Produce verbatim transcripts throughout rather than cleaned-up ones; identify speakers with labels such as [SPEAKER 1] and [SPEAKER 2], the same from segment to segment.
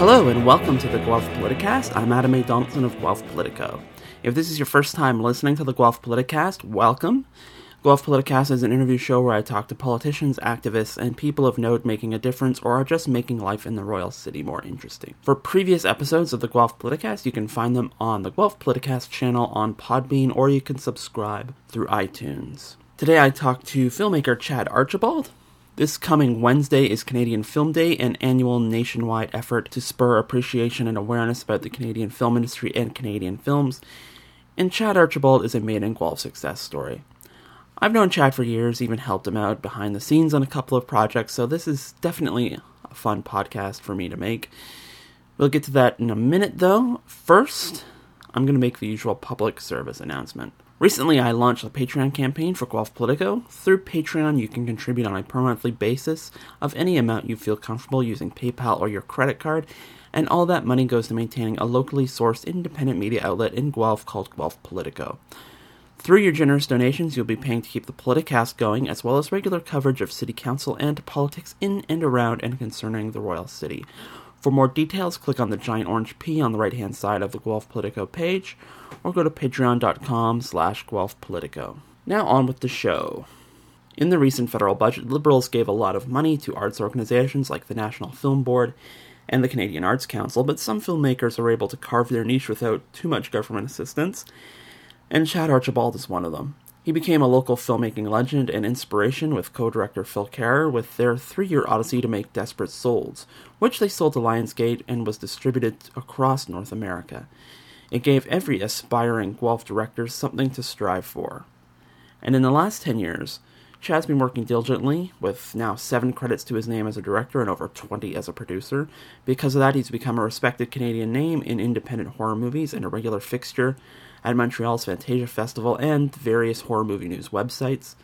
[SPEAKER 1] Hello and welcome to the Guelph Politicast. I'm Adam A. Donaldson of Guelph Politico. If this is your first time listening to the Guelph Politicast, welcome. Guelph Politicast is an interview show where I talk to politicians, activists, and people of note making a difference or are just making life in the Royal City more interesting. For previous episodes of the Guelph Politicast, you can find them on the Guelph Politicast channel on Podbean, or you can subscribe through iTunes. Today I talked to filmmaker Chad Archibald. This coming Wednesday is Canadian Film Day, an annual nationwide effort to spur appreciation and awareness about the Canadian film industry and Canadian films, and Chad Archibald is a made-in-Guelph success story. I've known Chad for years, even helped him out behind the scenes on a couple of projects, so this is definitely a fun podcast for me to make. We'll get to that in a minute, though. First, I'm going to make the usual public service announcement. Recently, I launched a Patreon campaign for Guelph Politico. Through Patreon, you can contribute on a per-monthly basis of any amount you feel comfortable using PayPal or your credit card, and all that money goes to maintaining a locally sourced independent media outlet in Guelph called Guelph Politico. Through your generous donations, you'll be paying to keep the Politicast going, as well as regular coverage of City Council and politics in and around and concerning the Royal City. For more details, click on the giant orange P on the right-hand side of the Guelph Politico page, or go to patreon.com slash Guelph Politico. Now on with the show. In the recent federal budget, Liberals gave a lot of money to arts organizations like the National Film Board and the Canadian Arts Council, but some filmmakers are able to carve their niche without too much government assistance, and Chad Archibald is one of them. He became a local filmmaking legend and inspiration with co-director Phil Kerr with their three-year odyssey to make Desperate Souls, which they sold to Lionsgate and was distributed across North America. It gave every aspiring Guelph director something to strive for. And in the last ten years, Chad's been working diligently, with now seven credits to his name as a director and over twenty as a producer. Because of that, he's become a respected Canadian name in independent horror movies and a regular fixture at Montreal's Fantasia Festival and various horror movie news websites.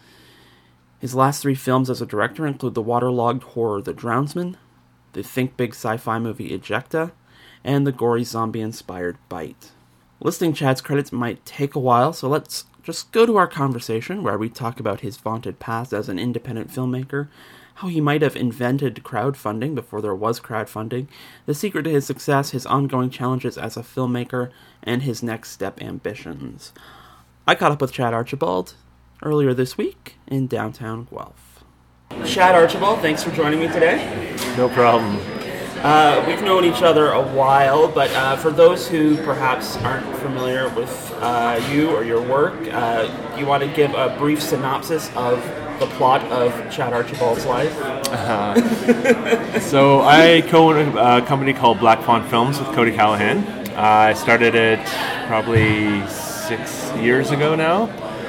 [SPEAKER 1] His last three films as a director include the waterlogged horror The Drownsman, the Think Big sci-fi movie Ejecta, and the gory zombie-inspired Bite. Listing Chad's credits might take a while, so let's just go to our conversation where we talk about his vaunted past as an independent filmmaker, how he might have invented crowdfunding before there was crowdfunding, the secret to his success, his ongoing challenges as a filmmaker, and his next step ambitions. I caught up with Chad Archibald earlier this week in downtown Guelph. Chad Archibald, thanks for joining me today.
[SPEAKER 2] No problem.
[SPEAKER 1] Uh, we've known each other a while, but uh, for those who perhaps aren't familiar with uh, you or your work, uh, you want to give a brief synopsis of the plot of Chad Archibald's life?
[SPEAKER 2] Uh-huh. So I co-own a company called Black Fawn Films with Cody Callahan. Uh, I started it probably six years ago now.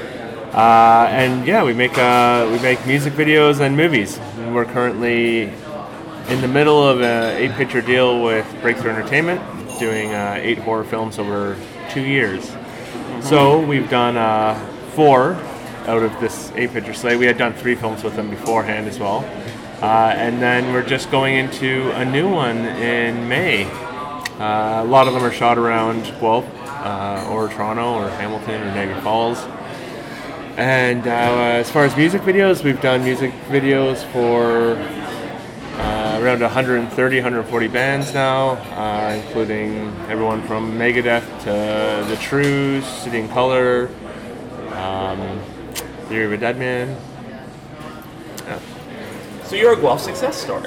[SPEAKER 2] Uh, and yeah, we make uh, we make music videos and movies. And we're currently in the middle of an eight-picture deal with Breakthrough Entertainment, doing uh, eight horror films over two years. Mm-hmm. So we've done uh, four out of this eight-picture slate. We had done three films with them beforehand as well. Uh, and then we're just going into a new one in May. Uh, a lot of them are shot around Guelph, uh, or Toronto, or Hamilton, or Niagara Falls. And uh, as far as music videos, we've done music videos for Uh, around one hundred thirty, one hundred forty bands now, uh, including everyone from Megadeth to The Trues, City and Colour, um, Theory of a Dead Man. Yeah.
[SPEAKER 1] So you're a Guelph success story,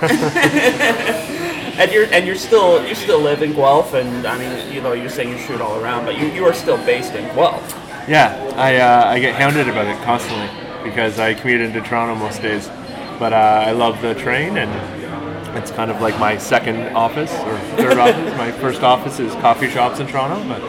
[SPEAKER 1] and you're and you're still you still live in Guelph, and I mean, you know, you're saying you shoot all around, but you, you are still based in Guelph.
[SPEAKER 2] Yeah, I uh, I get hounded about it constantly because I commute into Toronto most days. But uh, I love the train, and it's kind of like my second office, or third office. My first office is coffee shops in Toronto, but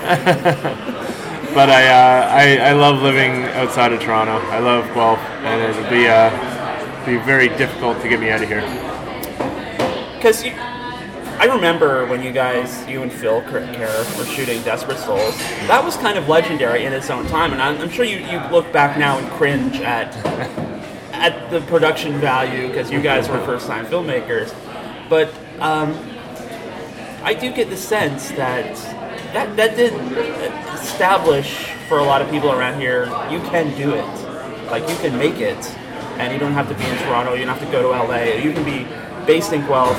[SPEAKER 2] but I, uh, I I love living outside of Toronto. I love Guelph, and it would be uh, be very difficult to get me out of here.
[SPEAKER 1] Because I remember when you guys, you and Phil Kerr, were shooting Desperate Souls. That was kind of legendary in its own time, and I'm, I'm sure you, you look back now and cringe at at the production value because you guys were first-time filmmakers. But um, I do get the sense that that that did establish for a lot of people around here, you can do it. Like, you can make it, and you don't have to be in Toronto, you don't have to go to L A. You can be based in Guelph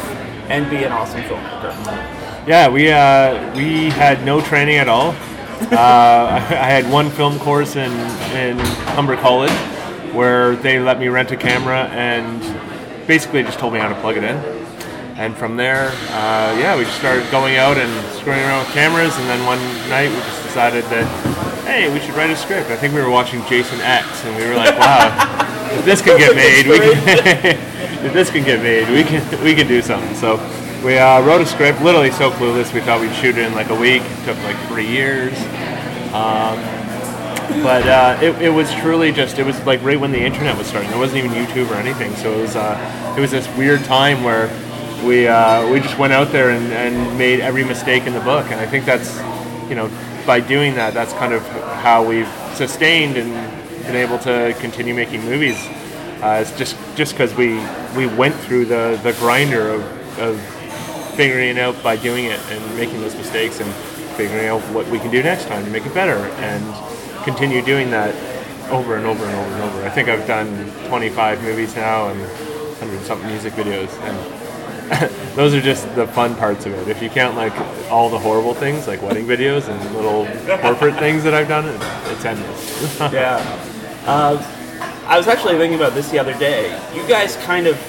[SPEAKER 1] and be an awesome filmmaker?
[SPEAKER 2] Yeah, we uh, we had no training at all. uh, I had one film course in, in Humber College where they let me rent a camera and basically just told me how to plug it in. And from there, uh, yeah, we just started going out and screwing around with cameras, and then one night we just decided that, hey, we should write a script. I think we were watching Jason X, and we were like, wow, if this can get made, we can, if this can get made, we can we can do something. So we uh, wrote a script, literally so clueless, we thought we'd shoot it in like a week. It took like three years. Um, but uh, it, it was truly just, it was like right when the internet was starting. There wasn't even YouTube or anything, so it was uh, it was this weird time where we uh, we just went out there and, and made every mistake in the book. And I think that's, you know, by doing that, that's kind of how we've sustained and been able to continue making movies. Uh, it's just just because we we went through the, the grinder of, of figuring it out by doing it and making those mistakes and figuring out what we can do next time to make it better, and continue doing that over and over and over and over. I think I've done twenty-five movies now and one hundred something music videos, and those are just the fun parts of it. If you count like all the horrible things like wedding videos and little corporate things that I've done, it's endless.
[SPEAKER 1] Yeah. Uh, I was actually thinking about this the other day. You guys kind of,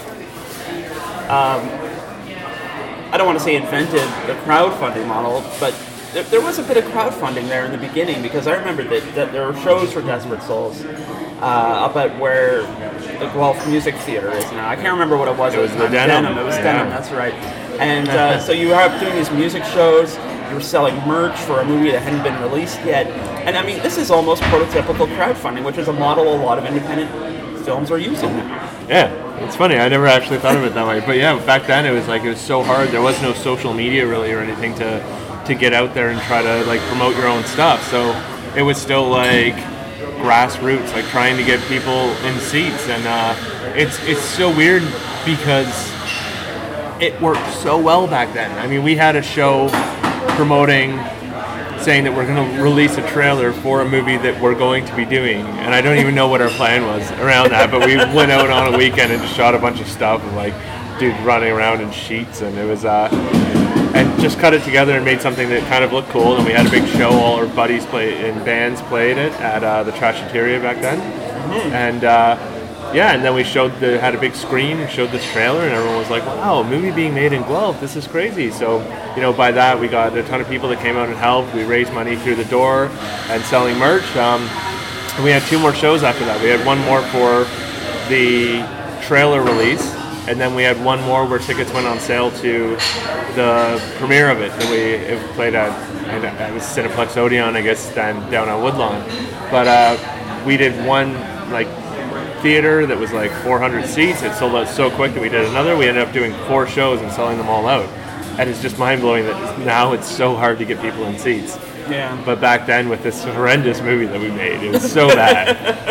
[SPEAKER 1] um, I don't want to say invented the crowdfunding model, but there, there was a bit of crowdfunding there in the beginning, because I remember that, that there were shows for Desperate Souls uh, up at where the Guelph Music Theater is now. I can't remember what it was.
[SPEAKER 2] It was the
[SPEAKER 1] Denim.
[SPEAKER 2] Denim.
[SPEAKER 1] It was
[SPEAKER 2] Yeah.
[SPEAKER 1] Denim, that's right. And uh, so you were out doing these music shows, you were selling merch for a movie that hadn't been released yet. And I mean, this is almost prototypical crowdfunding, which is a model a lot of independent films are using now.
[SPEAKER 2] Yeah, it's funny. I never actually thought of it that way. But yeah, back then it was like, it was so hard. There was no social media really or anything to to get out there and try to like promote your own stuff. So it was still like grassroots, like trying to get people in seats. And uh, it's it's so weird because it worked so well back then. I mean, we had a show promoting, saying that we're going to release a trailer for a movie that we're going to be doing, and I don't even know what our plan was around that, but we went out on a weekend and just shot a bunch of stuff of like dudes running around in sheets, and it was uh and just cut it together and made something that kind of looked cool. And we had a big show. All our buddies played in bands played it at uh, the Trashateria back then. Mm-hmm. And uh, yeah, and then we showed the had a big screen and showed this trailer, and everyone was like, "Wow, a movie being made in Guelph! This is crazy!" So you know, by that we got a ton of people that came out and helped. We raised money through the door and selling merch. Um, and we had two more shows after that. We had one more for the trailer release. And then we had one more where tickets went on sale to the premiere of it that we it played at, and it was Cineplex Odeon, I guess, down, down on Woodlawn. But uh, we did one like theater that was like four hundred seats. It sold out so quick that we did another. We ended up doing four shows and selling them all out. And it's just mind blowing that now it's so hard to get people in seats.
[SPEAKER 1] Yeah.
[SPEAKER 2] But back then, with this horrendous movie that we made, it was so bad.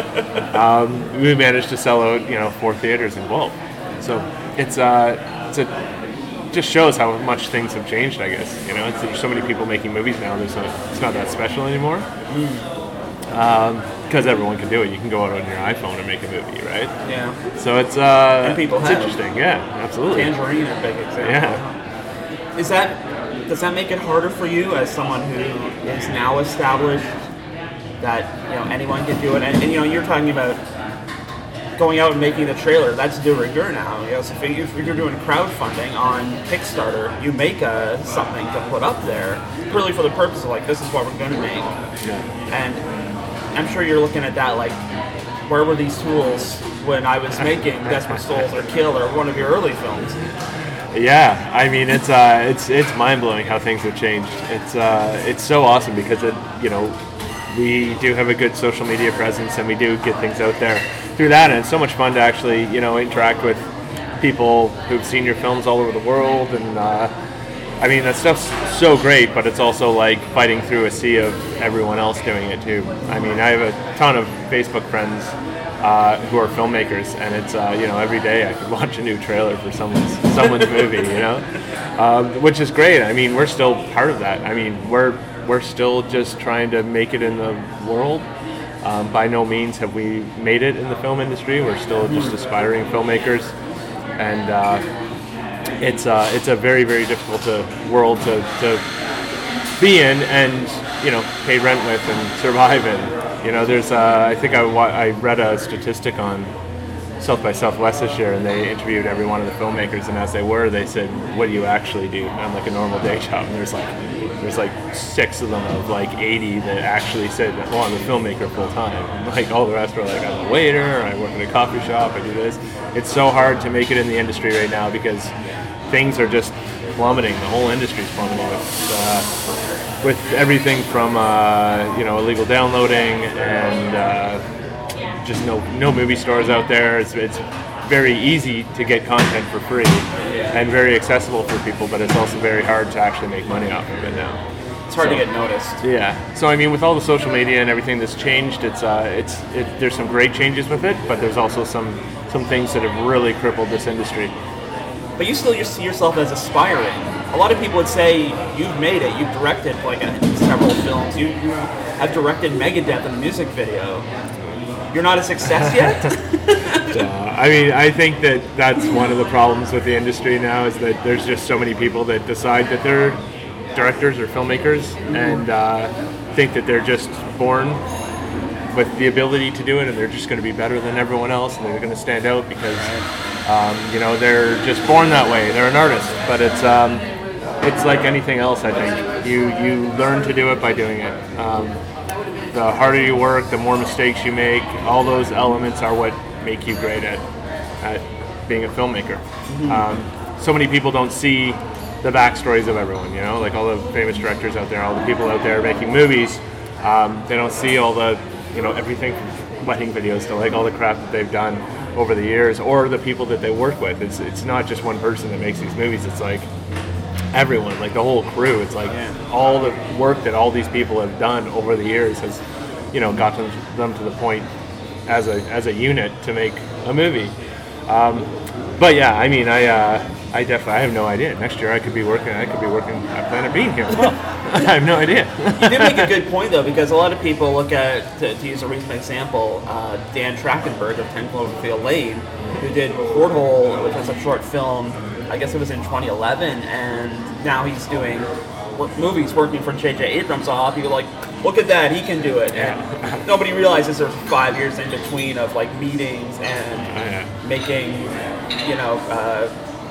[SPEAKER 2] um, we managed to sell out, you know, four theaters in Guelph. So it's uh, it's a just shows how much things have changed. I guess you know, it's, there's so many people making movies now. There's no, it's not that special anymore because um, everyone can do it. You can go out on your iPhone and make a movie, right?
[SPEAKER 1] Yeah.
[SPEAKER 2] So it's uh,
[SPEAKER 1] and people
[SPEAKER 2] it's
[SPEAKER 1] have.
[SPEAKER 2] interesting. Yeah, absolutely.
[SPEAKER 1] Tangerine, a big example.
[SPEAKER 2] Yeah.
[SPEAKER 1] Is that does that make it harder for you as someone who is now established that you know anyone can do it? And, and you know, you're talking about going out and making the trailer, that's de rigueur now. You know, so if, you, if you're doing crowdfunding on Kickstarter, you make a, something to put up there, really for the purpose of like, this is what we're going to make.
[SPEAKER 2] Yeah.
[SPEAKER 1] And I'm sure you're looking at that like, where were these tools when I was making Desperate Souls or Kill or one of your early films?
[SPEAKER 2] Yeah, I mean it's uh, it's it's mind blowing how things have changed. It's uh, it's so awesome because it you know we do have a good social media presence and we do get things out there through that, and it's so much fun to actually, you know, interact with people who've seen your films all over the world, and uh, I mean that stuff's so great, but it's also like fighting through a sea of everyone else doing it too. I mean, I have a ton of Facebook friends uh, who are filmmakers, and it's uh, you know, every day I could watch a new trailer for someone's someone's movie, you know, um, which is great. I mean, we're still part of that. I mean, we're we're still just trying to make it in the world. Um, by no means have we made it in the film industry. We're still just aspiring filmmakers, and uh, it's uh, it's a very very difficult to, world to, to be in and you know pay rent with and survive in. You know, there's uh, I think I wa- I read a statistic on South by Southwest this year, and they interviewed every one of the filmmakers, and as they were, they said, "What do you actually do on like a normal day job?" And there's like there's like six of them of like eighty that actually said, "Well, I'm a filmmaker full time." Like all the rest were like, "I'm a waiter, I work in a coffee shop, I do this." It's so hard to make it in the industry right now because things are just plummeting. The whole industry's plummeting with uh, with everything from uh, you know illegal downloading and uh, just no no movie stores out there. It's it's very easy to get content for free and very accessible for people, but it's also very hard to actually make money off of it now.
[SPEAKER 1] It's hard
[SPEAKER 2] so,
[SPEAKER 1] to get noticed.
[SPEAKER 2] Yeah. So I mean, with all the social media and everything that's changed, it's uh, it's it, there's some great changes with it, but there's also some some things that have really crippled this industry.
[SPEAKER 1] But you still see yourself as aspiring. A lot of people would say you've made it. You've directed like a, several films. You, you have directed Megadeth in a music video. You're not a success yet?
[SPEAKER 2] uh, I mean, I think that that's one of the problems with the industry now is that there's just so many people that decide that they're directors or filmmakers mm-hmm. and uh, think that they're just born with the ability to do it, and they're just going to be better than everyone else, and they're going to stand out because um, you know they're just born that way. They're an artist, but it's um, it's like anything else. I think you you learn to do it by doing it. Um, the harder you work, the more mistakes you make. All those elements are what make you great at at being a filmmaker. Mm-hmm. Um, so many people don't see the backstories of everyone. You know, like all the famous directors out there, all the people out there making movies. Um, they don't see all the you know, everything from wedding videos to like all the crap that they've done over the years, or the people that they work with. It's it's not just one person that makes these movies. It's like everyone, like the whole crew. It's like yeah. all the work that all these people have done over the years has, you know, got them, them to the point as a as a unit to make a movie. Um, but yeah, I mean, I uh, I definitely I have no idea. Next year I could be working. I could be working at Planet Bean here as well. I have no idea.
[SPEAKER 1] You did make a good point though, because a lot of people look at, to, to use a recent example, uh, Dan Trachtenberg of ten Cloverfield Lane, who did Porthole, which was a short film. I guess it was in twenty eleven, and now he's doing work, movies working for J J Abrams. All people are like, look at that, he can do it. And nobody realizes there's five years in between of like meetings and making, you know. Uh,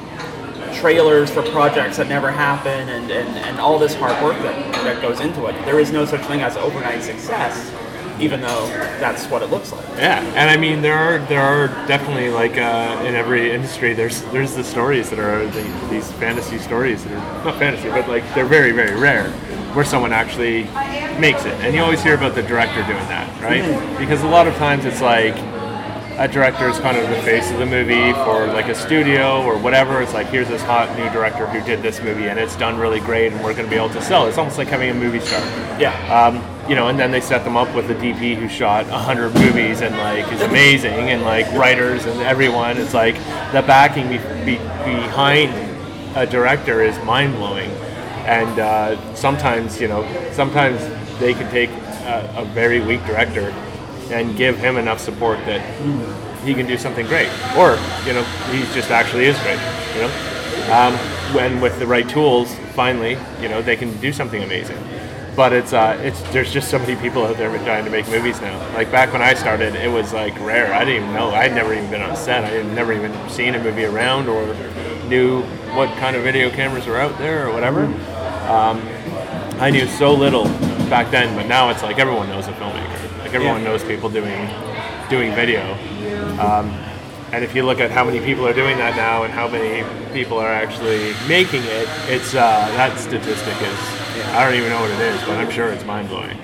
[SPEAKER 1] trailers for projects that never happen, and, and, and all this hard work that, that goes into it. There is no such thing as overnight success, even though that's what it looks like.
[SPEAKER 2] Yeah, and I mean there are there are definitely like uh, in every industry there's there's the stories that are the, these fantasy stories that are not fantasy, but like they're very very rare, where someone actually makes it, and you always hear about the director doing that, right? Mm-hmm. Because a lot of times it's like a director is kind of the face of the movie for like a studio or whatever. It's like, here's this hot new director who did this movie and it's done really great and we're going to be able to sell it. It's almost like having a movie star.
[SPEAKER 1] Yeah.
[SPEAKER 2] Um, you know, and then they set them up with a D P who shot a hundred movies and like is amazing, and like writers and everyone. It's like the backing be, be, behind a director is mind blowing, and uh, sometimes you know sometimes they can take a, a very weak director and give him enough support that he can do something great, or you know he just actually is great. You know, um, when with the right tools, finally, you know they can do something amazing. But it's uh, it's there's just so many people out there trying to make movies now. Like back when I started, it was like rare. I didn't even know. I'd never even been on set. I had never even seen a movie around or knew what kind of video cameras were out there or whatever. Um, I knew so little back then, but now it's like everyone knows a filmmaker. Like everyone yeah. knows people doing doing video. Um, and if you look at how many people are doing that now and how many people are actually making it, it's uh, that statistic is, yeah. I don't even know what it is, but I'm sure it's mind-blowing.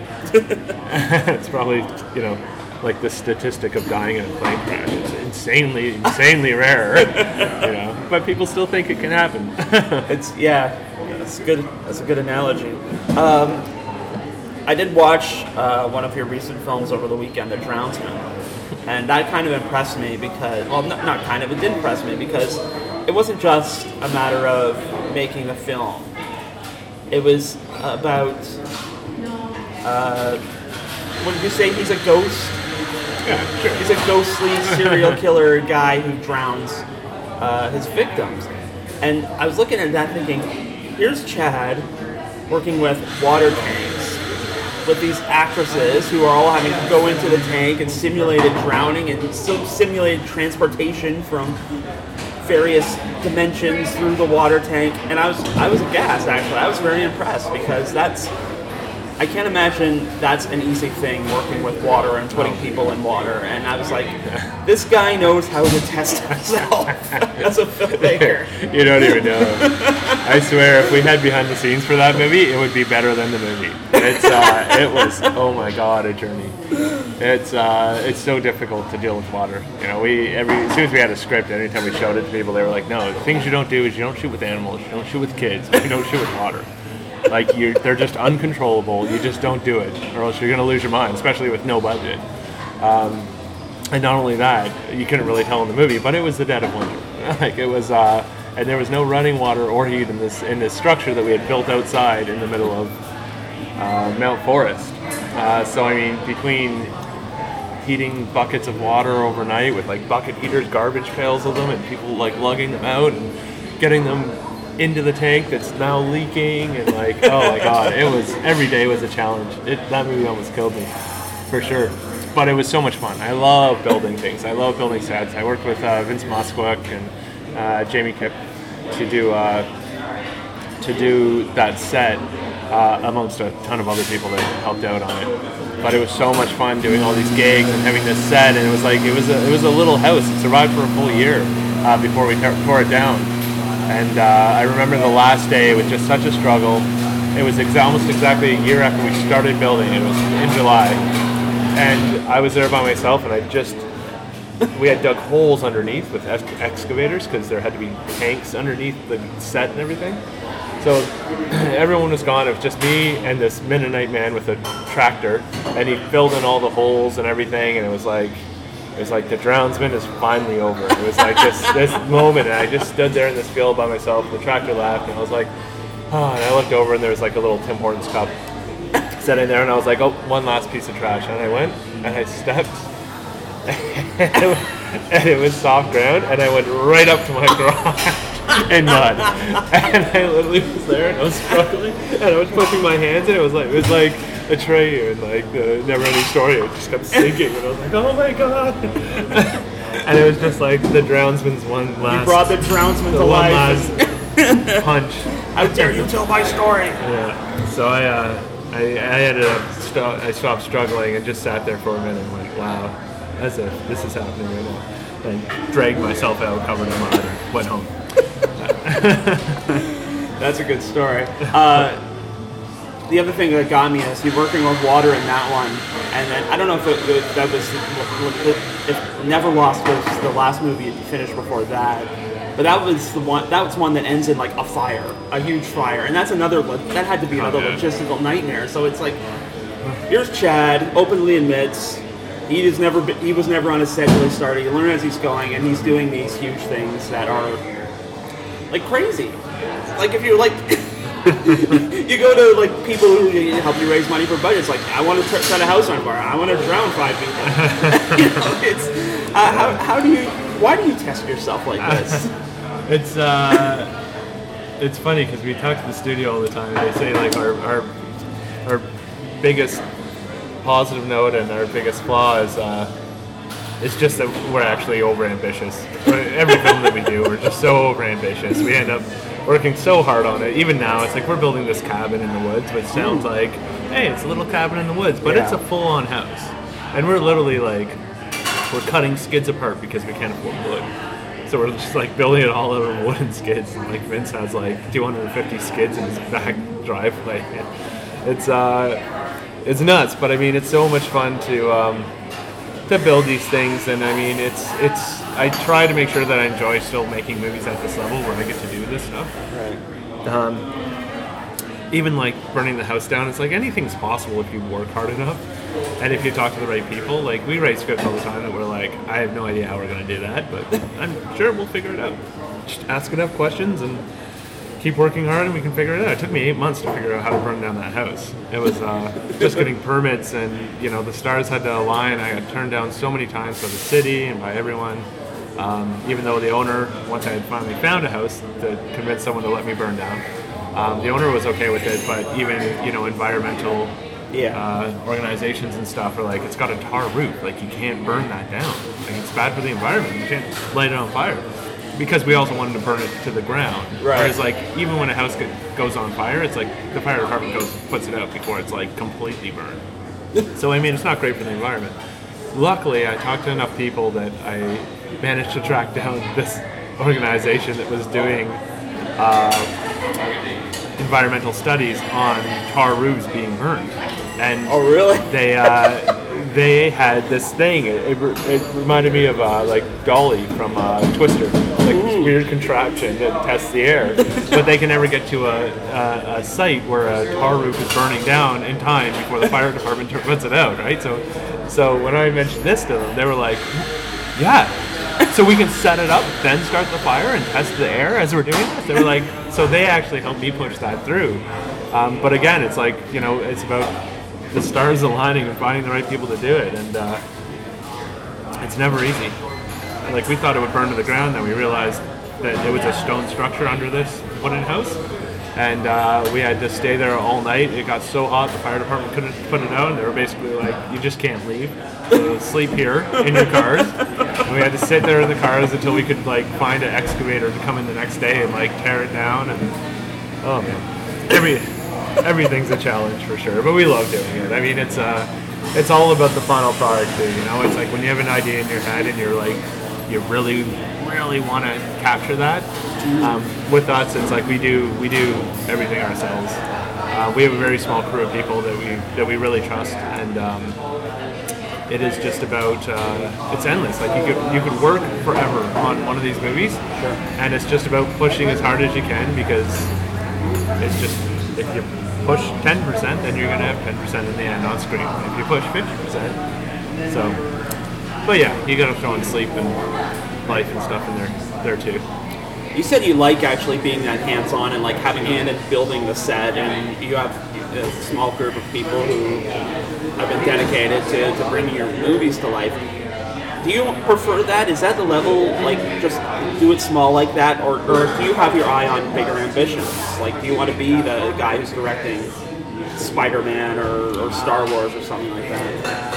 [SPEAKER 2] It's probably, you know, like the statistic of dying in a plane crash. It's insanely, insanely rare, you know, but people still think it can happen.
[SPEAKER 1] It's, yeah, that's good. That's a good analogy. Um, I did watch uh, one of your recent films over the weekend, The Drownsman. And that kind of impressed me because, well, not, not kind of, it did impress me because it wasn't just a matter of making a film. It was about, uh, what did you say, he's a ghost?
[SPEAKER 2] Yeah, sure.
[SPEAKER 1] He's a ghostly serial killer guy who drowns uh, his victims. And I was looking at that thinking, here's Chad working with water tanks, with these actresses who are all having to go into the tank and simulated drowning and still simulated transportation from various dimensions through the water tank. And I was I was aghast, actually. I was very impressed because that's, I can't imagine that's an easy thing, working with water and putting people in water. And I was like, this guy knows how to test himself as a filmmaker.
[SPEAKER 2] You don't even know. I swear, if we had behind the scenes for that movie, it would be better than the movie. It's uh, it was, oh my god, a journey. It's uh, it's so difficult to deal with water. You know, we every as soon as we had a script, anytime we showed it to people, they were like, no, the things you don't do is you don't shoot with animals, you don't shoot with kids, you don't shoot with water. Like, you, they're just uncontrollable. You just don't do it, or else you're going to lose your mind, especially with no budget. Um, and not only that, you couldn't really tell in the movie, but it was the dead of winter. Like, it was, uh, and there was no running water or heat in this in this structure that we had built outside in the middle of uh, Mount Forest. Uh, so, I mean, between heating buckets of water overnight with, like, bucket heaters, garbage pails of them, and people, like, lugging them out and getting them into the tank that's now leaking, and like, oh my god, it was, every day was a challenge. It, that movie almost killed me, for sure. But it was so much fun. I love building things. I love building sets. I worked with uh, Vince Moskowitz and uh, Jamie Kipp to do uh, to do that set, uh, amongst a ton of other people that helped out on it. But it was so much fun doing all these gigs and having this set, and it was like, it was a, it was a little house. It survived for a full year uh, before we tore it down. And uh, I remember the last day, it was just such a struggle. It was ex- almost exactly a year after we started building. It was in July. And I was there by myself, and I just, we had dug holes underneath with ex- excavators because there had to be tanks underneath the set and everything. So everyone was gone. It was just me and this Mennonite man with a tractor, and he filled in all the holes and everything, and it was like, It was like the drownsman is finally over. It was like this this moment, and I just stood there in this field by myself. The tractor left, and I was like, oh, and I looked over, and there was like a little Tim Hortons cup sitting there, and I was like, oh, one last piece of trash. And I went, and I stepped, and it was, and it was soft ground, and I went right up to my garage in mud. And I literally was there, and I was struggling, and I was pushing my hands, and it was like, it was like, a tray and like the Never Ending Story. It just kept sinking, and I was like, oh my god. And it was just like the drownsman's one last,
[SPEAKER 1] you brought the drownsman to
[SPEAKER 2] one
[SPEAKER 1] life.
[SPEAKER 2] last punch.
[SPEAKER 1] How dare you tell my story?
[SPEAKER 2] Yeah. So I uh, I, I ended up sto- I stopped struggling and just sat there for a minute and went, wow, as if this is happening right now. And dragged myself out covered in mud and went home.
[SPEAKER 1] That's a good story. Uh, The other thing that got me is you're working with water in that one, and then I don't know if, it, if that was if Never Lost was the last movie you finished before that, but that was the one that was one that ends in like a fire, a huge fire, and that's another that had to be another
[SPEAKER 2] oh, yeah.
[SPEAKER 1] logistical nightmare. So it's like, here's Chad openly admits he is never he was never on a set till he started. You learn as he's going, and he's doing these huge things that are like crazy. Like if you're like. You go to like people who help you raise money for budgets. Like, I want to tr- set a house on fire. I want to drown five people. You know, it's uh, how how do you why do you test yourself like this?
[SPEAKER 2] It's uh, it's funny because we talk to the studio all the time. And they say like our our our biggest positive note and our biggest flaw is uh, it's just that we're actually over ambitious. Every film that we do, we're just so over ambitious. We end up working so hard on it. Even now, it's like we're building this cabin in the woods, which sounds mm. like, hey, it's a little cabin in the woods, but yeah. It's a full-on house. And we're literally like, we're cutting skids apart because we can't afford wood. So we're just like building it all out of wooden skids. And like Vince has like two hundred fifty skids in his back driveway. It's uh, it's nuts, but I mean, it's so much fun to um, to build these things. And I mean, it's it's. I try to make sure that I enjoy still making movies at this level where I get to do this stuff.
[SPEAKER 1] Right.
[SPEAKER 2] Um, even like burning the house down, it's like anything's possible if you work hard enough and if you talk to the right people. Like we write scripts all the time that we're like, I have no idea how we're going to do that, but I'm sure we'll figure it out. Just ask enough questions and keep working hard and we can figure it out. It took me eight months to figure out how to burn down that house. It was uh, just getting permits, and you know the stars had to align. I got turned down so many times by the city and by everyone. Um, even though the owner, once I had finally found a house to convince someone to let me burn down, um, the owner was okay with it. But even you know environmental
[SPEAKER 1] Yeah.
[SPEAKER 2] uh, organizations and stuff are like, it's got a tar roof, like you can't burn that down. Like it's bad for the environment. You can't light it on fire. Because we also wanted to burn it to the ground.
[SPEAKER 1] Right.
[SPEAKER 2] Whereas like even when a house get, goes on fire, it's like the fire department goes puts it out before it's like completely burned. So I mean, it's not great for the environment. Luckily, I talked to enough people that I managed to track down this organization that was doing uh, environmental studies on tar roofs being burned. And
[SPEAKER 1] Oh, really?
[SPEAKER 2] they uh, they had this thing. It, it, it reminded me of uh, like Dolly from uh, Twister, like this weird contraption that tests the air. But they can never get to a, a, a site where a tar roof is burning down in time before the fire department puts it out, right? So, so when I mentioned this to them, they were like, "Yeah." So we can set it up, then start the fire and test the air as we're doing this. They were like, so they actually helped me push that through. Um, but again, it's like you know, it's about the stars aligning and finding the right people to do it, and uh, it's never easy. Like we thought it would burn to the ground, then we realized that it was a stone structure under this wooden house, and uh, we had to stay there all night. It got so hot, the fire department couldn't put it out, and they were basically like, "You just can't leave. So sleep here in your cars." And we had to sit there in the cars until we could like find an excavator to come in the next day and like tear it down. And oh man, every. Everything's a challenge for sure, but we love doing it. I mean, it's uh, it's all about the final product too. You know, it's like when you have an idea in your head and you're like, you really, really want to capture that. Um, with us, it's like we do we do everything ourselves. Uh, we have a very small crew of people that we that we really trust, and um, it is just about uh, it's endless. Like you could you could work forever on one of these movies,
[SPEAKER 1] Sure.
[SPEAKER 2] and it's just about pushing as hard as you can because it's just. If you push ten percent, then you're going to have ten percent in the end on screen. If you push fifty percent, so, but yeah, you got to throw in sleep and life and stuff in there, there too.
[SPEAKER 1] You said you like actually being that hands-on and like having a hand in building the set, and you have a small group of people who have been dedicated to, to bringing your movies to life. Do you prefer that? Is that the level, like, just do it small like that? Or, or do you have your eye on bigger ambitions? Like, do you want to be the guy who's directing Spider-Man or, or Star Wars or something like that?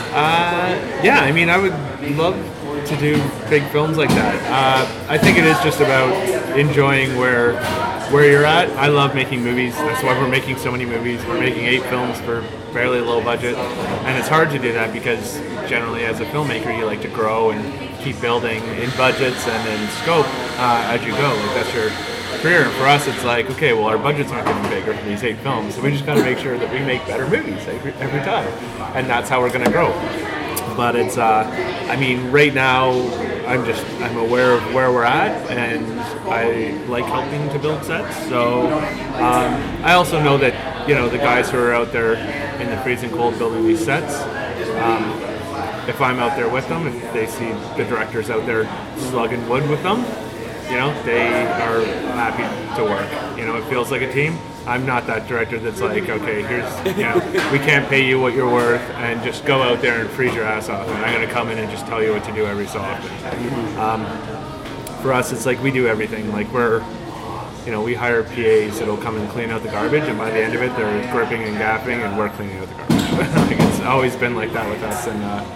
[SPEAKER 2] Uh, yeah, I mean, I would love to do big films like that. Uh, I think it is just about enjoying where where you're at. I love making movies. That's why we're making so many movies. We're making eight films for fairly low budget. And it's hard to do that because generally as a filmmaker, you like to grow and keep building in budgets and in scope uh, as you go. Like that's your career. And for us, it's like, okay, well, our budgets aren't getting bigger for these eight films, so we just got to make sure that we make better movies every, every time. And that's how we're going to grow. But it's, uh, I mean, right now, I'm just, I'm aware of where we're at, and I like helping to build sets. So um, I also know that, you know, the guys who are out there in the freezing cold building these sets, um, if I'm out there with them, if they see the directors out there slugging wood with them, you know, they are happy to work. You know, it feels like a team. I'm not that director that's like, okay, here's, you know, we can't pay you what you're worth, and just go out there and freeze your ass off, and I'm going to come in and just tell you what to do every so often. Um, for us, it's like we do everything. Like we're, you know, we hire P As that'll come and clean out the garbage, and by the end of it, they're gripping and gapping, and we're cleaning out the garbage. Like it's always been like that with us, and uh,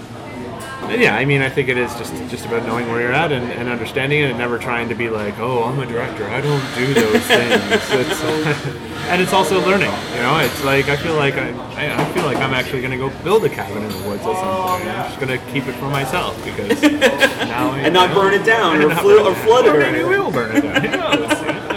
[SPEAKER 2] And yeah, I mean, I think it is just just about knowing where you're at and, and understanding it, and never trying to be like, oh, I'm a director, I don't do those things. It's, and it's also learning, you know. It's like I feel like I, I feel like I'm actually going to go build a cabin in the woods at some point. I'm just going to keep it for myself because now I,
[SPEAKER 1] and not
[SPEAKER 2] you know,
[SPEAKER 1] burn it down or,
[SPEAKER 2] not
[SPEAKER 1] flo-
[SPEAKER 2] burn
[SPEAKER 1] or
[SPEAKER 2] it down.
[SPEAKER 1] flood it
[SPEAKER 2] Or
[SPEAKER 1] or
[SPEAKER 2] maybe
[SPEAKER 1] anything.
[SPEAKER 2] we will burn it down. Who knows?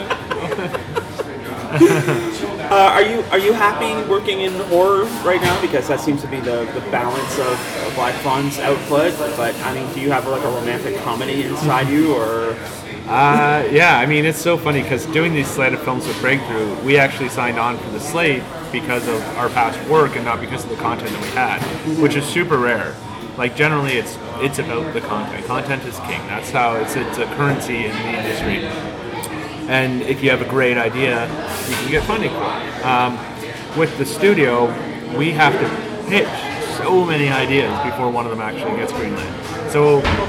[SPEAKER 1] Uh, are you are you happy working in horror right now? Because that seems to be the, the balance of, of Black Fawn's output. But I mean, do you have like a romantic comedy inside you, or?
[SPEAKER 2] Uh, yeah, I mean, it's so funny because doing these slate of films with Breakthrough, we actually signed on for the slate because of our past work and not because of the content that we had, which is super rare. Like generally, it's it's about the content. Content is king. That's how it's it's a currency in the industry. And if you have a great idea, you can get funding for it. Um, with the studio, we have to pitch so many ideas before one of them actually gets greenlit. So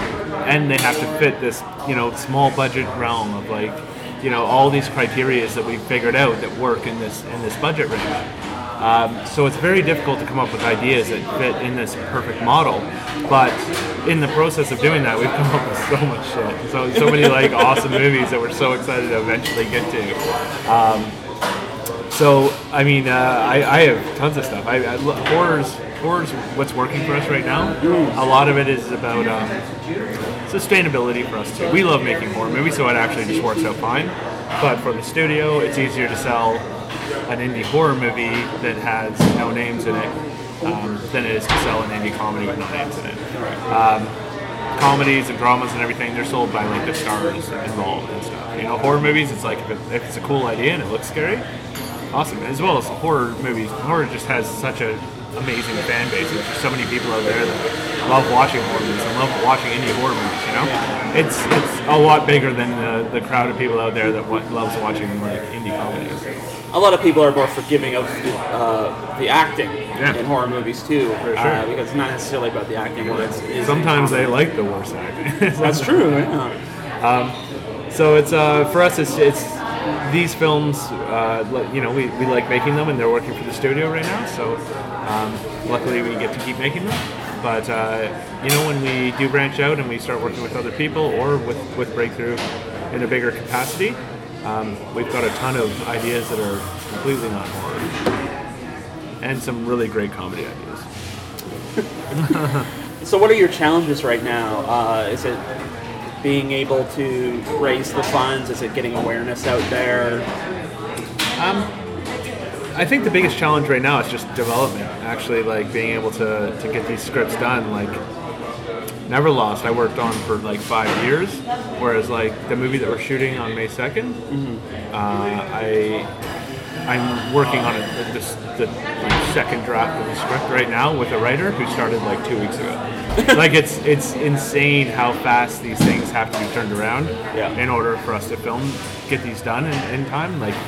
[SPEAKER 2] and they have to fit this, you know, small budget realm of like, you know, all these criteria that we've figured out that work in this in this budget range. Um, so it's very difficult to come up with ideas that fit in this perfect model. But in the process of doing that, we've come up with so much shit. So so many like awesome movies that we're so excited to eventually get to. Um, so I mean, uh, I, I have tons of stuff. I, I horrors horrors what's working for us right now. A lot of it is about um, sustainability for us too. We love making horror movies, so it actually just works out fine. But for the studio, it's easier to sell an indie horror movie that has no names in it um, than it is to sell an indie comedy with no names in it. Um, comedies and dramas and everything, they're sold by like the stars involved and stuff. You know, horror movies, it's like if, it, if it's a cool idea and it looks scary, awesome. As well as horror movies, horror just has such an amazing fan base. There's so many people out there that love watching horror movies and love watching indie horror movies. You know, yeah. it's it's a lot bigger than the, the crowd of people out there that w- loves watching like indie comedies.
[SPEAKER 1] A lot of people are more forgiving of the, uh, the acting
[SPEAKER 2] yeah.
[SPEAKER 1] in horror movies too,
[SPEAKER 2] for sure.
[SPEAKER 1] uh, because it's not necessarily about the acting. Well, it's, it's
[SPEAKER 2] sometimes they like the worst acting.
[SPEAKER 1] That's true. Yeah.
[SPEAKER 2] Um, so it's uh, for us, it's it's these films. Uh, you know, we, we like making them, and they're working for the studio right now. So um, luckily, we get to keep making them. But uh, you know, when we do branch out and we start working with other people or with with Breakthrough in a bigger capacity. Um, we've got a ton of ideas that are completely not horror, and some really great comedy ideas.
[SPEAKER 1] So what are your challenges right now? Uh, is it being able to raise the funds? Is it getting awareness out there?
[SPEAKER 2] Um, I think the biggest challenge right now is just development, actually, like being able to, to get these scripts done. Like Neverlost, I worked on for like five years, whereas like the movie that we're shooting on May second, mm-hmm. uh, I I'm working on it, this the like, second draft of the script right now with a writer who started like two weeks ago. Like it's it's insane how fast these things have to be turned around
[SPEAKER 1] yeah.
[SPEAKER 2] in order for us to film, get these done in, in time. Like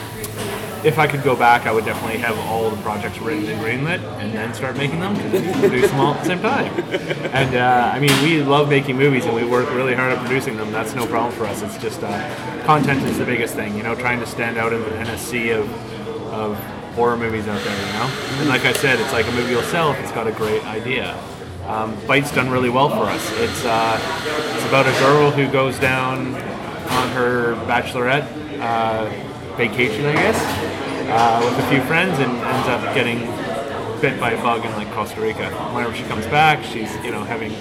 [SPEAKER 2] if I could go back, I would definitely have all the projects written and greenlit and then start making them because we can produce them all at the same time. And uh, I mean, we love making movies and we work really hard at producing them. That's no problem for us. It's just uh, content is the biggest thing, you know, trying to stand out in, in a sea of, of horror movies out there, you know? And like I said, it's like a movie will sell if it's got a great idea. Um, Bite's done really well for us. It's, uh, it's about a girl who goes down on her bachelorette uh, vacation, I guess, uh, with a few friends and ends up getting bit by a bug in like Costa Rica. Whenever she comes back, she's you know having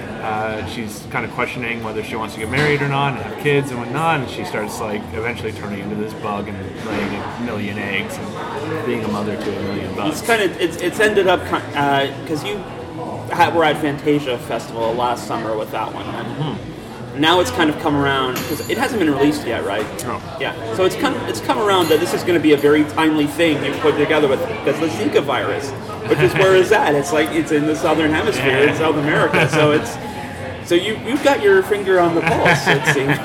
[SPEAKER 2] uh, she's kind of questioning whether she wants to get married or not and have kids and whatnot. And she starts like eventually turning into this bug and laying a million eggs and being a mother to a million bugs.
[SPEAKER 1] It's kind of it's, it's ended up because uh, you had, were at Fantasia Festival last summer with that one. And mm-hmm. Now it's kind of come around because it hasn't been released yet, right?
[SPEAKER 2] No.
[SPEAKER 1] Yeah. So it's come it's come around that this is going to be a very timely thing you've put together with because the Zika virus, which is where is that? It's like it's in the southern hemisphere in South America. So it's so you you've got your finger on the pulse. It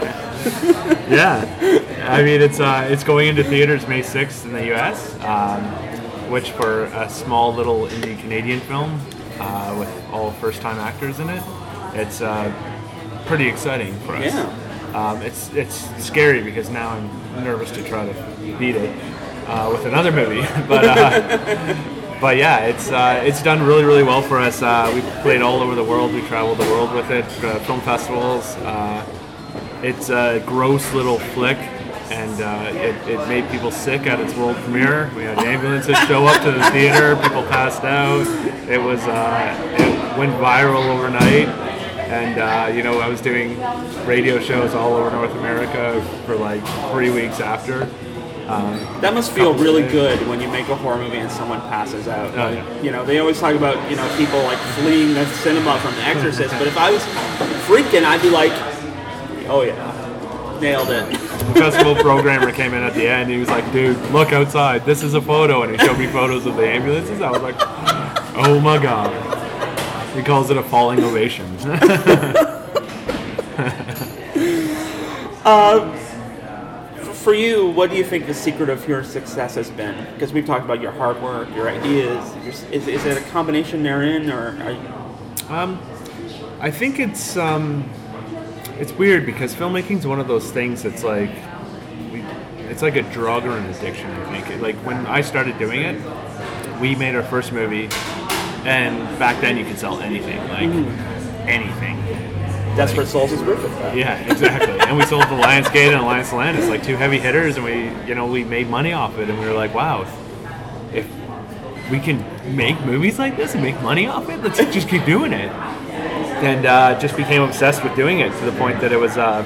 [SPEAKER 1] seems.
[SPEAKER 2] Yeah. I mean it's uh, it's going into theaters May sixth in the U S, um, which for a small little indie Canadian film uh, with all first time actors in it, it's. Uh, pretty exciting for us.
[SPEAKER 1] Yeah.
[SPEAKER 2] Um, it's it's scary because now I'm nervous to try to beat it uh, with another movie. but uh, but yeah, it's uh, it's done really really well for us. Uh, we've played all over the world. We traveled the world with it, uh, film festivals. Uh, it's a gross little flick, and uh, it, it made people sick at its world premiere. We had ambulances show up to the theater. People passed out. It was uh, it went viral overnight. And, uh, you know, I was doing radio shows all over North America for like three weeks after. Um,
[SPEAKER 1] that must feel really good when you make a horror movie and someone passes out.
[SPEAKER 2] Oh, yeah.
[SPEAKER 1] You know, they always talk about, you know, people like fleeing the cinema from The Exorcist. But if I was freaking, I'd be like, oh yeah, nailed it.
[SPEAKER 2] The festival programmer came in at the end. He was like, dude, look outside. This is a photo. And he showed me photos of the ambulances. I was like, oh my God. He calls it a falling ovation.
[SPEAKER 1] uh, for you, what do you think the secret of your success has been? Because we've talked about your hard work, your ideas. Your, is, is it a combination therein, or? Are you...
[SPEAKER 2] Um, I think it's um, it's weird because filmmaking is one of those things that's like, we, it's like a drug or an addiction, I think. Like, when I started doing it, we made our first movie, and back then you could sell anything, like, mm-hmm. anything.
[SPEAKER 1] Desperate
[SPEAKER 2] like,
[SPEAKER 1] Souls is perfect.
[SPEAKER 2] Yeah, exactly. And we sold the Lionsgate and Alliance Atlantis, like two heavy hitters, and we, you know, we made money off it, and we were like, wow, if, if we can make movies like this and make money off it, let's just keep doing it. And uh, just became obsessed with doing it to the point that it was, uh,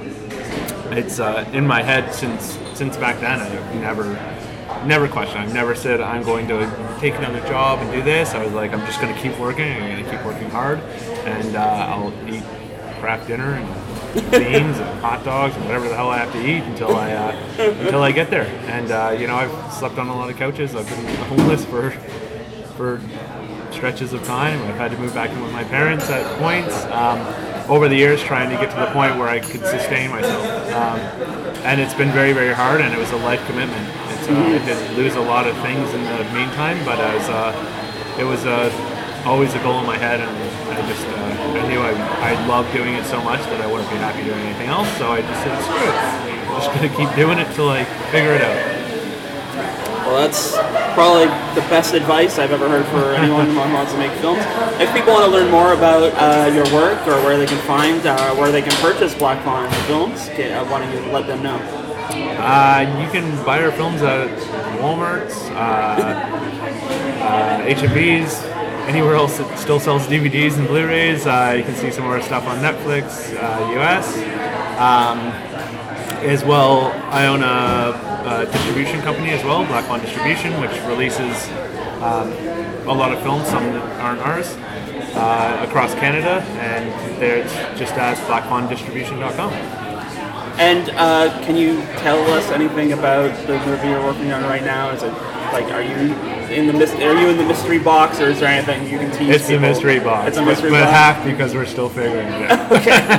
[SPEAKER 2] it's uh, in my head since since back then. I've never, never questioned. I've never said I'm going to take another job and do this. I was like, I'm just going to keep working. I'm going to keep working hard, and uh, I'll eat craft dinner and beans and hot dogs and whatever the hell I have to eat until I uh, until I get there. And uh, you know, I've slept on a lot of couches. I've been homeless for for. stretches of time. I've had to move back in with my parents at points um, over the years, trying to get to the point where I could sustain myself. Um, and it's been very, very hard, and it was a life commitment. It's, uh, I did lose a lot of things in the meantime, but I was, uh, it was uh, always a goal in my head, and I just uh, I knew I, I loved doing it so much that I wouldn't be happy doing anything else. So I just said, screw it. I'm just going to keep doing it till I figure it out.
[SPEAKER 1] Well, that's probably the best advice I've ever heard for anyone who wants to make films. If people want to learn more about uh, your work or where they can find, uh, where they can purchase Black Fawn Films, okay, uh, why don't you let them know?
[SPEAKER 2] Uh, you can buy our films at Walmart's, uh, uh, H and B's, anywhere else that still sells D V Ds and Blu-rays. Uh, you can see some of our stuff on Netflix, uh, U S. Um, as well, I own a Uh, distribution company as well, Black Fawn Distribution, which releases um, a lot of films, some that aren't ours, uh, across Canada, and there it's just at black fawn distribution dot com.
[SPEAKER 1] And uh, can you tell us anything about the movie you're working on right now? Is it like, are you in the are you in the mystery box, or is there anything you can tease?
[SPEAKER 2] It's people? The mystery box.
[SPEAKER 1] It's a mystery
[SPEAKER 2] but,
[SPEAKER 1] box.
[SPEAKER 2] But half because we're still figuring it out.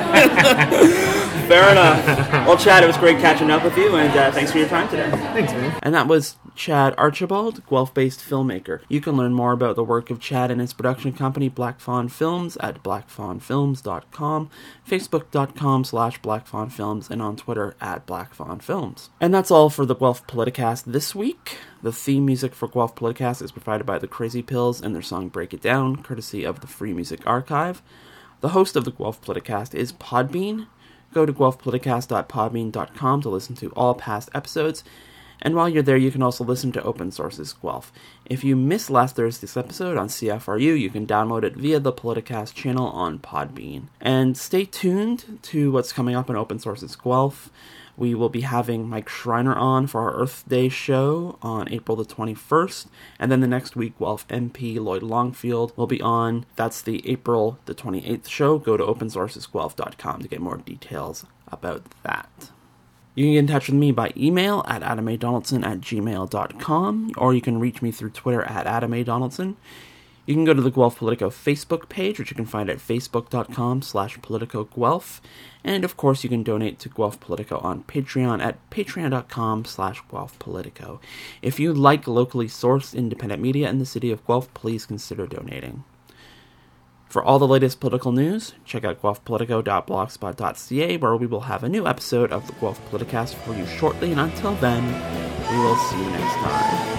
[SPEAKER 1] Okay. Fair enough. Well, Chad, it was great catching up with you, and uh, thanks for your time today.
[SPEAKER 2] Thanks, man.
[SPEAKER 1] And that was Chad Archibald, Guelph-based filmmaker. You can learn more about the work of Chad and his production company, Black Fawn Films, at black fawn films dot com, facebook dot com slash black fawn films, and on Twitter at black fawn films. And that's all for the Guelph Politicast this week. The theme music for Guelph Politicast is provided by the Crazy Pills and their song Break It Down, courtesy of the Free Music Archive. The host of the Guelph Politicast is Podbean. Go to guelph politicast dot podbean dot com to listen to all past episodes, and while you're there, you can also listen to Open Sources Guelph. If you missed last Thursday's episode on C F R U, you can download it via the Politicast channel on Podbean. And stay tuned to what's coming up in Open Sources Guelph. We will be having Mike Schreiner on for our Earth Day show on April the twenty-first, and then the next week, Guelph M P Lloyd Longfield will be on. That's the April the twenty-eighth show. Go to open sources guelph dot com to get more details about that. You can get in touch with me by email at adam a donaldson at gmail dot com, or you can reach me through Twitter at adam a donaldson. You can go to the Guelph Politico Facebook page, which you can find at facebook dot com slash politico guelph. And, of course, you can donate to Guelph Politico on Patreon at patreon dot com slash guelph politico. If you like locally sourced independent media in the city of Guelph, please consider donating. For all the latest political news, check out guelph politico dot blogspot dot c a, where we will have a new episode of the Guelph Politicast for you shortly. And until then, we will see you next time.